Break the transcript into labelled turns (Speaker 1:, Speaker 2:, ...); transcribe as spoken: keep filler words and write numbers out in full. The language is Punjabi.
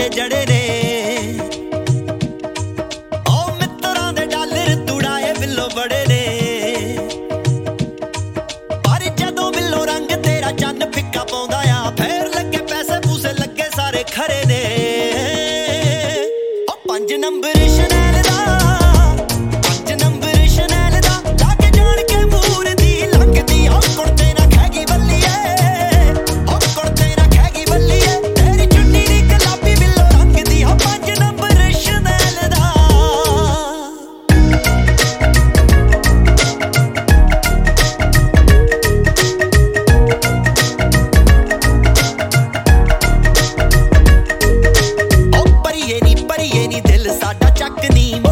Speaker 1: ਦੇ ਜੜੇ ਨੇ ਉਹ ਮਿੱਤਰਾਂ ਦੇ ਡਾਲਰ ਤੁੜਾਏ ਬਿੱਲੋ ਬੜੇ ਨੇ ਪਰ ਜਦੋਂ ਬਿੱਲੋ ਰੰਗ ਤੇਰਾ ਚੰਨ ਫਿੱਕਾ ਪਾਉਂਦਾ ਆ ਫੇਰ ਲੱਗੇ ਪੈਸੇ ਪੂਸੇ ਲੱਗੇ ਸਾਰੇ ਖਰੇ ਨੇ ਉਹ ਪੰਜ ਨੰਬਰ ਸ਼ਨੈਲ ਦਾ ਚੱਕ ਨੀ